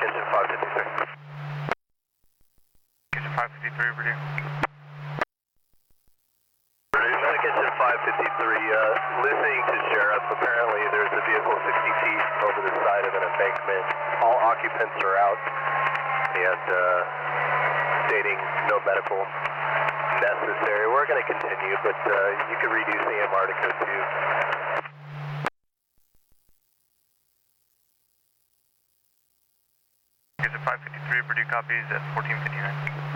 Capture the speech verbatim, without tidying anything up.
Kitchen five fifty-three. Kitchen five fifty-three, Purdue. Purdue, Kitchen five fifty-three, uh, listening to Sheriff, apparently there's a vehicle sixty feet over the side of an embankment. All occupants are out and uh, stating no medical necessary. We're going to continue, but uh, you can reduce A M R to code two. Kitchen five fifty-three, Purdue copies at fourteen fifty-nine.